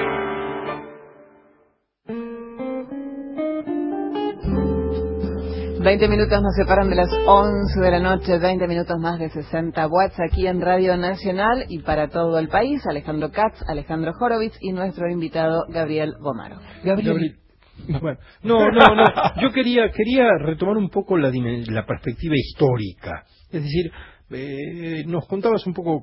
Speaker 2: Veinte minutos nos separan de las 11 de la noche, 20 minutos más de 60 watts aquí en Radio Nacional y para todo el país. Alejandro Katz, Alejandro Horowitz y nuestro invitado Gabriel Gomaro.
Speaker 3: Gabriel. Bueno, no. Yo quería retomar un poco la perspectiva histórica. Es decir, nos contabas un poco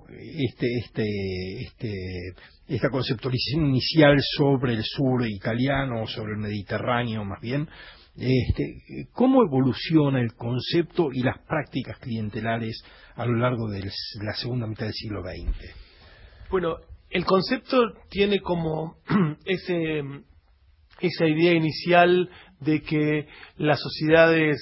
Speaker 3: esta conceptualización inicial sobre el sur italiano, sobre el Mediterráneo más bien. ¿Cómo evoluciona el concepto y las prácticas clientelares a lo largo de la segunda mitad del siglo XX?
Speaker 5: Bueno, el concepto tiene como esa idea inicial de que las sociedades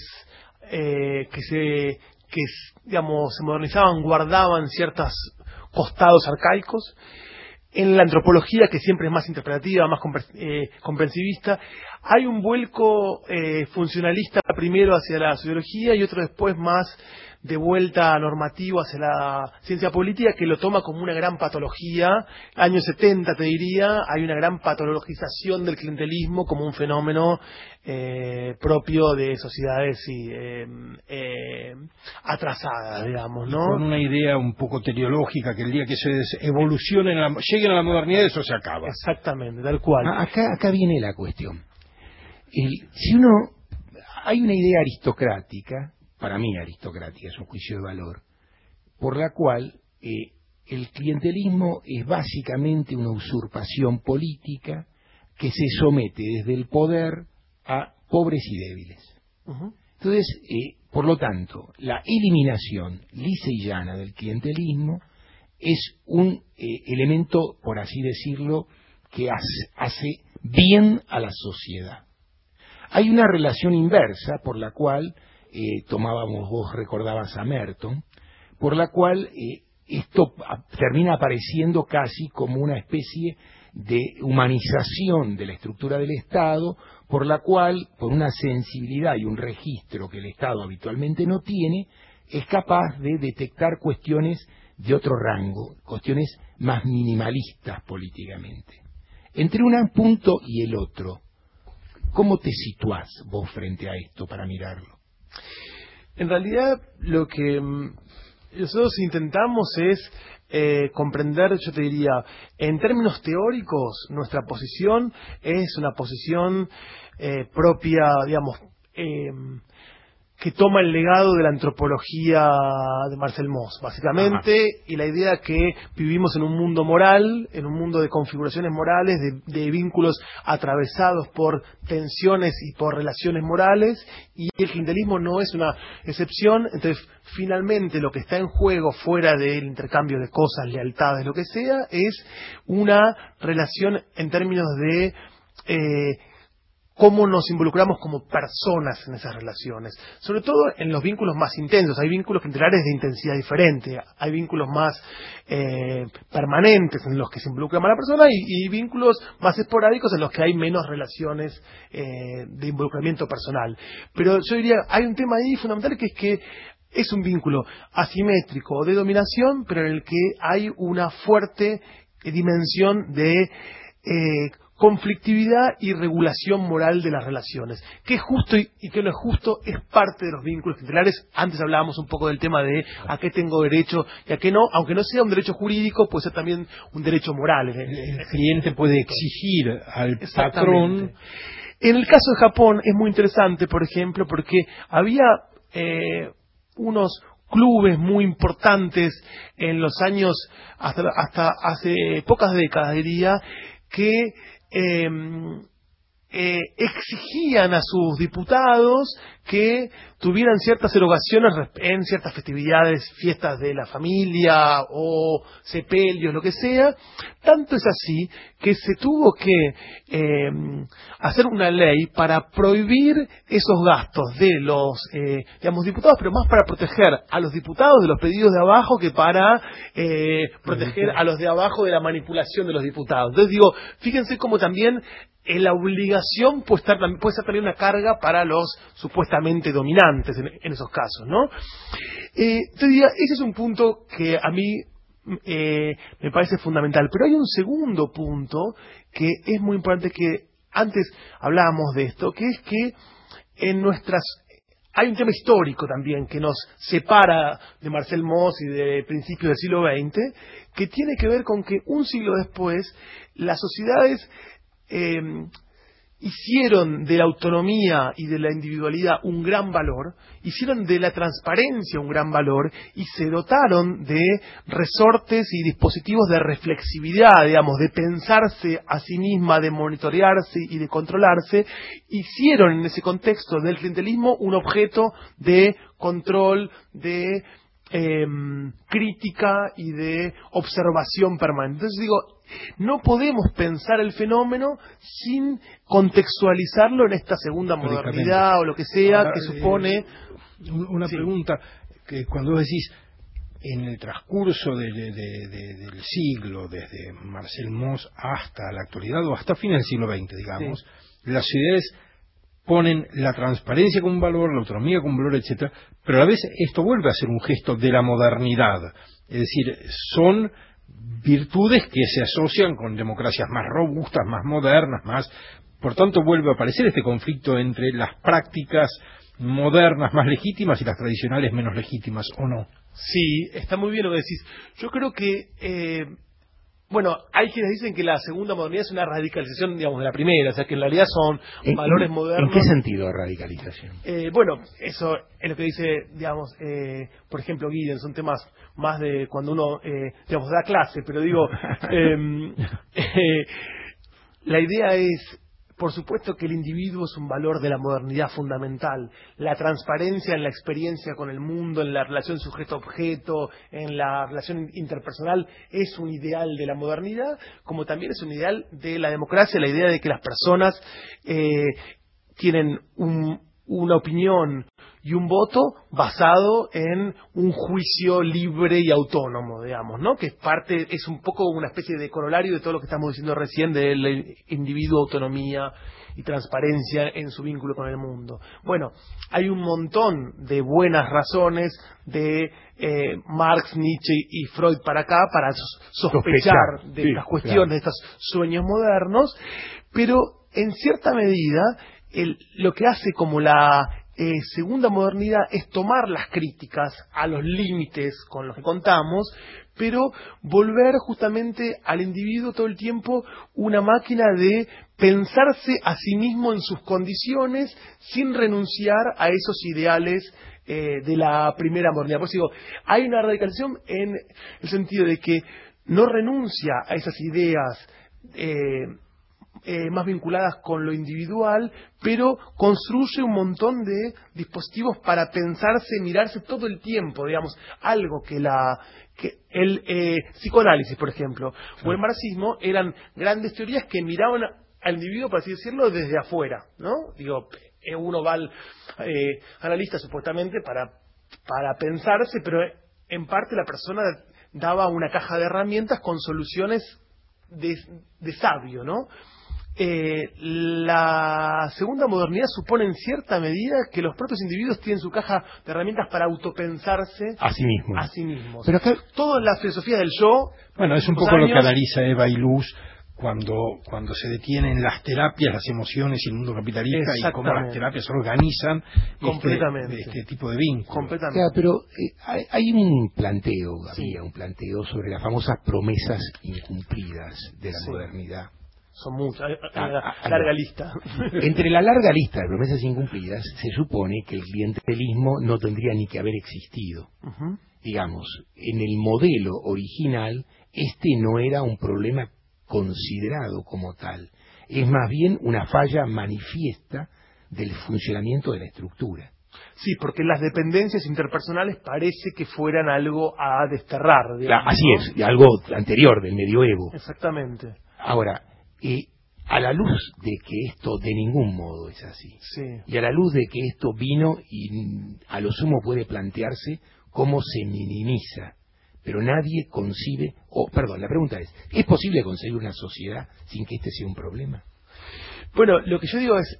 Speaker 5: digamos, se modernizaban, guardaban ciertos costados arcaicos. En la antropología, que siempre es más interpretativa, más comprensivista, hay un vuelco funcionalista primero hacia la sociología y otro después más de vuelta normativo hacia la ciencia política, que lo toma como una gran patología. Años 70, te diría, hay una gran patologización del clientelismo como un fenómeno propio de sociedades atrasadas, digamos, ¿no?
Speaker 3: Con una idea un poco teleológica, que el día que se evolucionen, lleguen a la modernidad, eso se acaba.
Speaker 5: Exactamente, tal cual.
Speaker 4: Acá viene la cuestión. Hay una idea aristocrática, para mí aristocrática, es un juicio de valor, por la cual el clientelismo es básicamente una usurpación política que se somete desde el poder a pobres y débiles. Uh-huh. Entonces, por lo tanto, la eliminación lisa y llana del clientelismo es un elemento, por así decirlo, que hace bien a la sociedad. Hay una relación inversa por la cual vos recordabas a Merton, por la cual esto termina apareciendo casi como una especie de humanización de la estructura del Estado, por la cual, por una sensibilidad y un registro que el Estado habitualmente no tiene, es capaz de detectar cuestiones de otro rango, cuestiones más minimalistas políticamente. Entre un punto y el otro, ¿cómo te situás vos frente a esto para mirarlo?
Speaker 5: En realidad, lo que nosotros intentamos es comprender, yo te diría, en términos teóricos, nuestra posición es una posición propia, digamos, que toma el legado de la antropología de Marcel Mauss, básicamente, y la idea que vivimos en un mundo moral, en un mundo de configuraciones morales, de vínculos atravesados por tensiones y por relaciones morales, y el clientelismo no es una excepción. Entonces, finalmente, lo que está en juego fuera del intercambio de cosas, lealtades, lo que sea, es una relación en términos de cómo nos involucramos como personas en esas relaciones, sobre todo en los vínculos más intensos. Hay vínculos clientelares de intensidad diferente, hay vínculos más permanentes en los que se involucra más la persona y vínculos más esporádicos en los que hay menos relaciones de involucramiento personal. Pero yo diría, hay un tema ahí fundamental que es que es un vínculo asimétrico de dominación, pero en el que hay una fuerte dimensión de conflictividad y regulación moral de las relaciones. Qué es justo y qué no es justo es parte de los vínculos clientelares. Antes hablábamos un poco del tema de a qué tengo derecho y a qué no, aunque no sea un derecho jurídico, puede ser también un derecho moral.
Speaker 3: El cliente puede exigir al patrón.
Speaker 5: En el caso de Japón es muy interesante, por ejemplo, porque había unos clubes muy importantes en los años, hasta hace pocas décadas diría, que exigían a sus diputados que tuvieran ciertas erogaciones en ciertas festividades, fiestas de la familia o sepelios, lo que sea. Tanto es así que se tuvo que hacer una ley para prohibir esos gastos de los diputados, pero más para proteger a los diputados de los pedidos de abajo que para proteger a los de abajo de la manipulación de los diputados. Entonces digo, fíjense cómo también la obligación puede ser también una carga para los supuestamente dominantes en esos casos, ¿no? Te diría, ese es un punto que a mí me parece fundamental. Pero hay un segundo punto que es muy importante, que antes hablábamos de esto, que es que hay un tema histórico también que nos separa de Marcel Mauss y de principios del siglo XX, que tiene que ver con que un siglo después las sociedades hicieron de la autonomía y de la individualidad un gran valor, hicieron de la transparencia un gran valor y se dotaron de resortes y dispositivos de reflexividad, digamos, de pensarse a sí misma, de monitorearse y de controlarse. Hicieron en ese contexto del clientelismo un objeto de control, de crítica y de observación permanente. Entonces digo, no podemos pensar el fenómeno sin contextualizarlo en esta segunda modernidad o lo que sea. Ahora, que supone
Speaker 3: una pregunta, que cuando vos decís en el transcurso del siglo, desde Marcel Mauss hasta la actualidad o hasta fines del siglo XX, digamos, las sociedades ponen la transparencia como un valor, la autonomía como un valor, etcétera, pero a la vez esto vuelve a ser un gesto de la modernidad. Es decir, son virtudes que se asocian con democracias más robustas, más modernas, por tanto vuelve a aparecer este conflicto entre las prácticas modernas más legítimas y las tradicionales menos legítimas, ¿o no?
Speaker 5: Sí, está muy bien lo que decís. Yo creo que hay quienes dicen que la segunda modernidad es una radicalización, digamos, de la primera, o sea, que en realidad son valores modernos.
Speaker 4: ¿En qué sentido radicalización?
Speaker 5: Eso es lo que dice, digamos, por ejemplo, Giddens, son temas más de cuando uno, da clase, pero digo, la idea es, por supuesto que el individuo es un valor de la modernidad fundamental. La transparencia en la experiencia con el mundo, en la relación sujeto-objeto, en la relación interpersonal, es un ideal de la modernidad, como también es un ideal de la democracia, la idea de que las personas tienen una opinión y un voto basado en un juicio libre y autónomo, digamos, ¿no? Que es un poco una especie de corolario de todo lo que estamos diciendo recién del individuo, autonomía y transparencia en su vínculo con el mundo. Bueno, hay un montón de buenas razones de Marx, Nietzsche y Freud para acá, para sospechar de estas cuestiones, de estos sueños modernos, pero en cierta medida lo que hace como la segunda modernidad es tomar las críticas a los límites con los que contamos, pero volver justamente al individuo todo el tiempo una máquina de pensarse a sí mismo en sus condiciones sin renunciar a esos ideales de la primera modernidad. Por eso digo, hay una radicalización en el sentido de que no renuncia a esas ideas más vinculadas con lo individual, pero construye un montón de dispositivos para pensarse, mirarse todo el tiempo, digamos, algo que el psicoanálisis, por ejemplo, o el marxismo eran grandes teorías que miraban al individuo, por así decirlo, desde afuera, ¿no? Digo, uno va al analista supuestamente para pensarse, pero en parte la persona daba una caja de herramientas con soluciones de sabio, ¿no? La segunda modernidad supone en cierta medida que los propios individuos tienen su caja de herramientas para autopensarse
Speaker 4: a sí mismos.
Speaker 5: A sí mismos.
Speaker 3: Pero acá,
Speaker 5: toda la filosofía del yo.
Speaker 3: Bueno, es un poco lo que analiza Eva y Luz cuando se detienen las terapias, las emociones y el mundo capitalista y cómo las terapias organizan este tipo de vínculos.
Speaker 5: Completamente.
Speaker 4: Claro, pero hay un planteo, había un planteo sobre las famosas promesas incumplidas de la modernidad.
Speaker 5: Son muchas, hay una larga lista.
Speaker 4: Entre la larga lista de promesas incumplidas se supone que el clientelismo no tendría ni que haber existido. Digamos, en el modelo original, este no era un problema considerado como tal, es más bien una falla manifiesta del funcionamiento de la estructura.
Speaker 5: Sí, porque las dependencias interpersonales parece que fueran algo a desterrar. Digamos,
Speaker 4: así es, algo anterior del medioevo.
Speaker 5: Exactamente.
Speaker 4: Ahora, a la luz de que esto de ningún modo es así,
Speaker 5: sí,
Speaker 4: y a la luz de que esto vino y a lo sumo puede plantearse cómo se minimiza, pero nadie concibe, la pregunta ¿es posible concebir una sociedad sin que este sea un problema?
Speaker 5: Bueno, lo que yo digo es,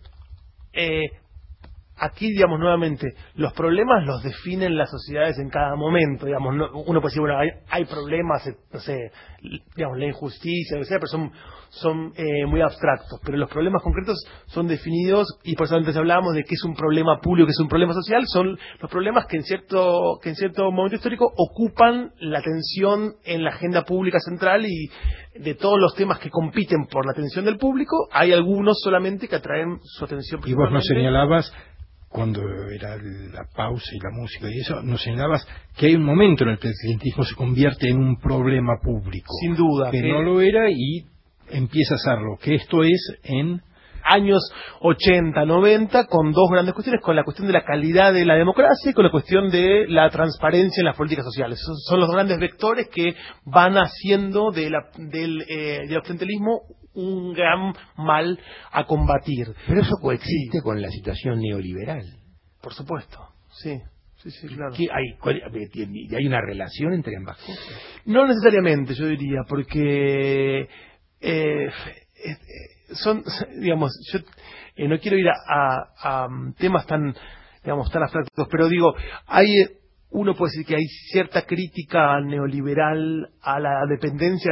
Speaker 5: aquí, digamos, nuevamente, los problemas los definen las sociedades en cada momento, digamos, uno puede decir, bueno, hay problemas, no sé, digamos, la injusticia, lo que sea, pero son muy abstractos, pero los problemas concretos son definidos, y por eso antes hablábamos de que es un problema público, que es un problema social, son los problemas que en cierto momento histórico ocupan la atención en la agenda pública central, y de todos los temas que compiten por la atención del público, hay algunos solamente que atraen su atención.
Speaker 3: Y vos nos señalabas, cuando era la pausa y la música y eso, nos señalabas que hay un momento en el que el clientelismo se convierte en un problema público.
Speaker 5: Sin duda.
Speaker 3: Que no lo era y empieza a serlo. Que esto es en
Speaker 5: años 80, 90, con dos grandes cuestiones, con la cuestión de la calidad de la democracia y con la cuestión de la transparencia en las políticas sociales. Esos son los grandes vectores que van haciendo del clientelismo un gran mal a combatir.
Speaker 4: Pero eso coexiste con la situación neoliberal.
Speaker 5: Por supuesto, sí. Sí, claro.
Speaker 4: ¿Hay una relación entre ambas cosas?
Speaker 5: No necesariamente, yo diría, porque digamos, yo no quiero ir a temas tan abstractos, pero digo, uno puede decir que hay cierta crítica neoliberal a la dependencia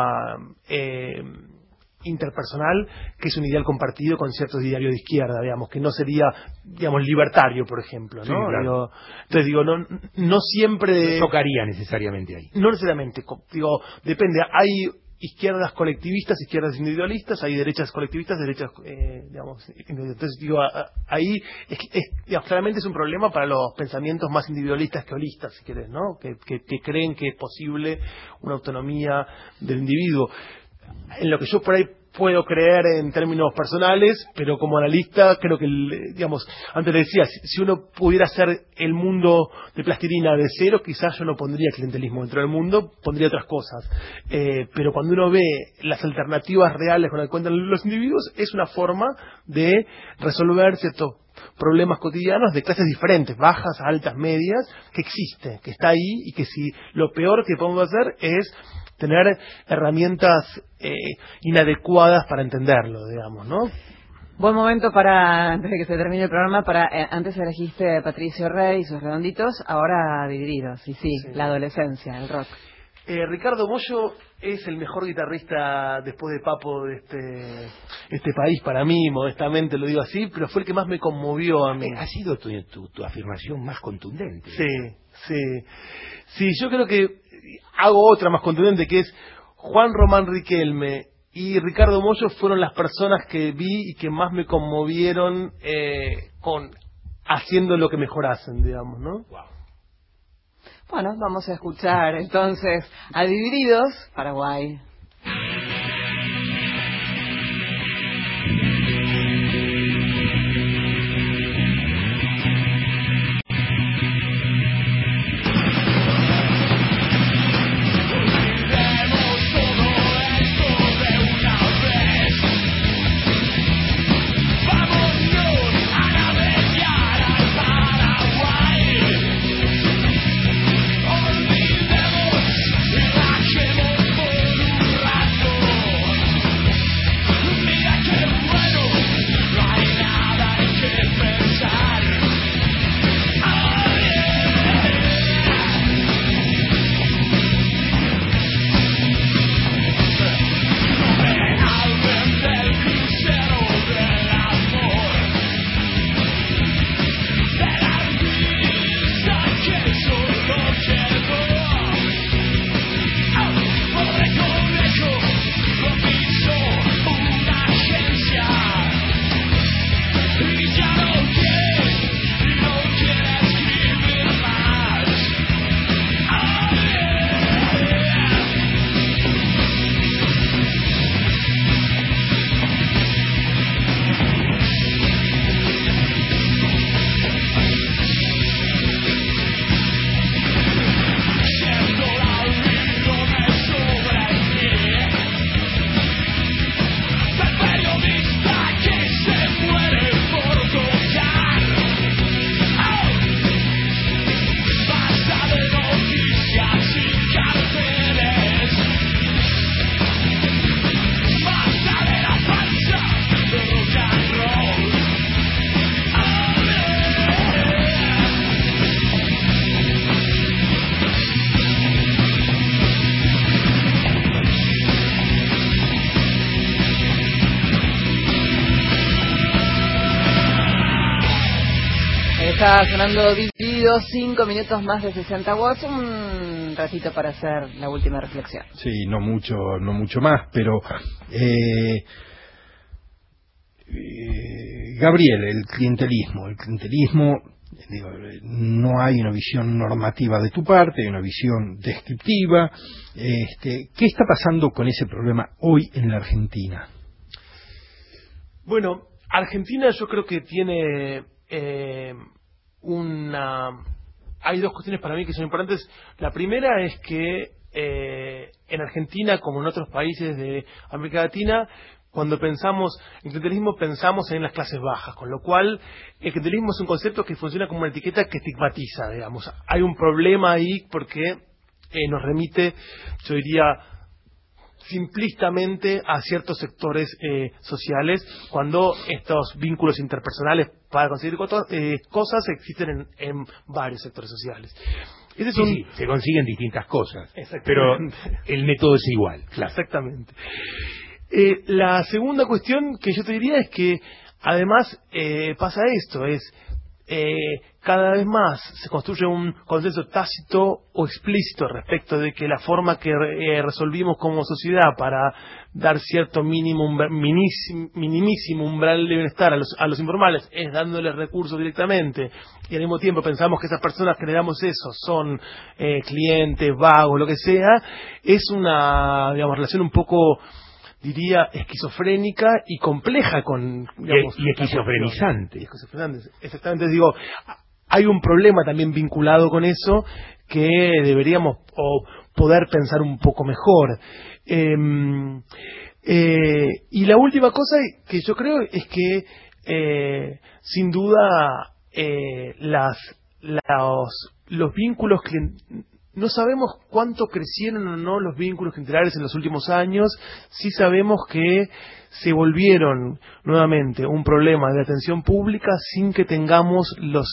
Speaker 5: interpersonal, que es un ideal compartido con ciertos idearios de izquierda, digamos, que no sería, digamos, libertario, por ejemplo, ¿no?
Speaker 4: Sí, claro.
Speaker 5: No siempre...
Speaker 4: No tocaría necesariamente ahí.
Speaker 5: No necesariamente, depende, hay izquierdas colectivistas, izquierdas individualistas, hay derechas colectivistas, derechas, entonces ahí claramente es un problema para los pensamientos más individualistas que holistas, si querés, ¿no? Que creen que es posible una autonomía del individuo. En lo que yo por ahí puedo creer en términos personales, pero como analista creo que, antes le decía, si uno pudiera hacer el mundo de plastilina de cero, quizás yo no pondría clientelismo dentro del mundo, pondría otras cosas. Pero cuando uno ve las alternativas reales con las que cuentan los individuos, es una forma de resolver ciertos problemas cotidianos de clases diferentes, bajas, altas, medias, que existe, que está ahí, y que si lo peor que podemos hacer es tener herramientas inadecuadas para entenderlo, digamos, ¿no?
Speaker 2: Buen momento para, antes de que se termine el programa, antes elegiste Patricio Rey y sus Redonditos, ahora Divididos, y sí, la adolescencia, el rock.
Speaker 5: Ricardo Mollo es el mejor guitarrista después de Papo de este país, para mí, modestamente lo digo así, pero fue el que más me conmovió a mí.
Speaker 4: Ha sido tu afirmación más contundente.
Speaker 5: Sí, yo creo que, hago otra más contundente, que es Juan Román Riquelme y Ricardo Mollo fueron las personas que vi y que más me conmovieron con haciendo lo que mejor hacen, digamos, ¿no?
Speaker 4: Wow.
Speaker 2: Bueno, vamos a escuchar entonces a Divididos, Paraguay. Está sonando Divididos, 5 minutos más de 60 watts, un ratito para hacer la última reflexión.
Speaker 3: Sí, no mucho más, pero Gabriel, el clientelismo, digo, no hay una visión normativa de tu parte, hay una visión descriptiva. ¿Qué está pasando con ese problema hoy en la Argentina?
Speaker 5: Bueno, Argentina yo creo que tiene hay dos cuestiones para mí que son importantes. La primera es que en Argentina, como en otros países de América Latina, cuando pensamos en clientelismo pensamos en las clases bajas, con lo cual el clientelismo es un concepto que funciona como una etiqueta que estigmatiza, digamos. Hay un problema ahí porque nos remite, yo diría, simplistamente a ciertos sectores sociales, cuando estos vínculos interpersonales para conseguir cosas existen en varios sectores sociales.
Speaker 4: Sí, se consiguen distintas cosas, pero el método es igual. Claro.
Speaker 5: Exactamente. La segunda cuestión que yo te diría es que además pasa esto, cada vez más se construye un consenso tácito o explícito respecto de que la forma que resolvimos como sociedad para dar cierto minimísimo umbral de bienestar a los informales es dándoles recursos directamente, y al mismo tiempo pensamos que esas personas que le damos eso son clientes, vagos, lo que sea. Es una, digamos, relación un poco, diría, esquizofrénica y compleja con, digamos,
Speaker 4: y esquizofrenizante.
Speaker 5: Exactamente, digo, hay un problema también vinculado con eso que deberíamos poder pensar un poco mejor. Y la última cosa que yo creo es que sin duda los vínculos no sabemos cuánto crecieron o no los vínculos clientelares en los últimos años. Sí sabemos que se volvieron nuevamente un problema de atención pública sin que tengamos los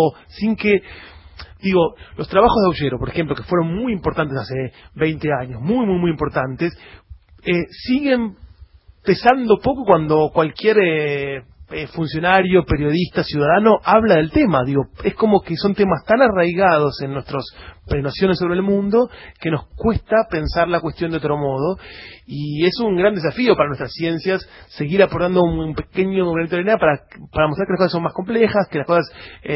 Speaker 5: trabajos de aullero, por ejemplo, que fueron muy importantes hace 20 años, muy importantes, siguen pesando poco cuando cualquier funcionario, periodista, ciudadano, habla del tema. Digo, es como que son temas tan arraigados en nuestras nociones sobre el mundo que nos cuesta pensar la cuestión de otro modo, y es un gran desafío para nuestras ciencias seguir aportando un pequeño granito de arena para mostrar que las cosas son más complejas, que las cosas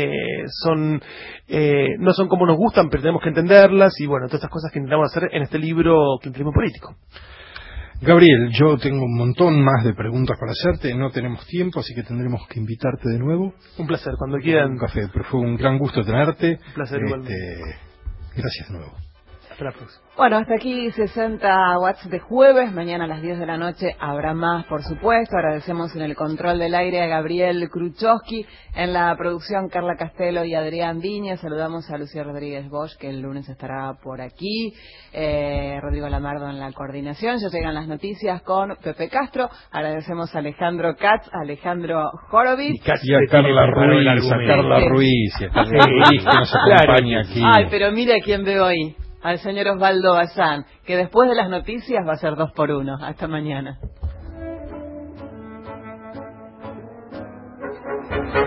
Speaker 5: no son como nos gustan, pero tenemos que entenderlas, y bueno, todas estas cosas que intentamos hacer en este libro Clientelismo Político.
Speaker 3: Gabriel, yo tengo un montón más de preguntas para hacerte, no tenemos tiempo, así que tendremos que invitarte de nuevo.
Speaker 5: Un placer, cuando quieran.
Speaker 3: Un café, pero fue un gran gusto tenerte.
Speaker 5: Un placer igualmente.
Speaker 3: Gracias de nuevo.
Speaker 5: Hasta la próxima.
Speaker 2: Bueno, hasta aquí 60 watts de jueves. Mañana a las 10 de la noche habrá más, por supuesto. Agradecemos en el control del aire a Gabriel Kruchowski, en la producción Carla Castelo y Adrián Viña. Saludamos a Lucía Rodríguez Bosch, que el lunes estará por aquí. Rodrigo Lamardo en la coordinación. Ya llegan las noticias con Pepe Castro. Agradecemos a Alejandro Katz, a Alejandro Horowitz.
Speaker 3: Y a Carla Ruiz, y a Carla Ruiz, que nos acompaña aquí.
Speaker 2: Ay, pero mira quién veo hoy. Al señor Osvaldo Bazán, que después de las noticias va a ser 2x1. Hasta mañana.